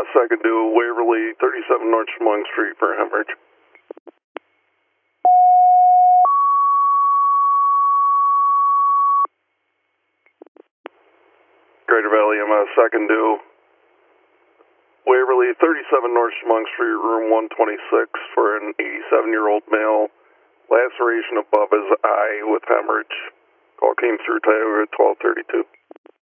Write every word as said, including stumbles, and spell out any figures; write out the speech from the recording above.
S, second to Waverly, thirty-seven North Chemung Street for hemorrhage. Greater Valley M S, second to Waverly, thirty-seven North Chemung Street, room one twenty-six for an eighty-seven-year-old male. Laceration above his eye with hemorrhage. Call came through Tioga at twelve thirty-two.